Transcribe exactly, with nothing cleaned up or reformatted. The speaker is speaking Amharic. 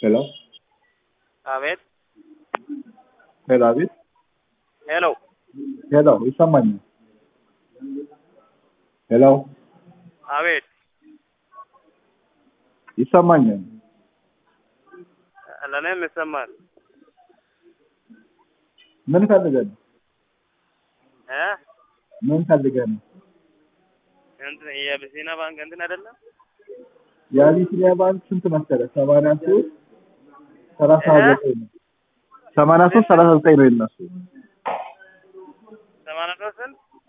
ሄሎ አቤት ሄሎ አቤት ሄሎ ሄሎ ይሰማኛል ሄሎ አቤት ይሰማኛል ለኔም ይሰማል ምን ፈልገህ ነው እ ምን ፈልገህ ነው እንትን የቢሲና ባንክ እንትን አይደለም የቢሲና ባንክ ስንት መሰለህ ሰማንያ ሶስት ሰላሳ ዘጠኝ ነው ሰማንያ ሶስት ሰላሳ ዘጠኝ ነው የነሱ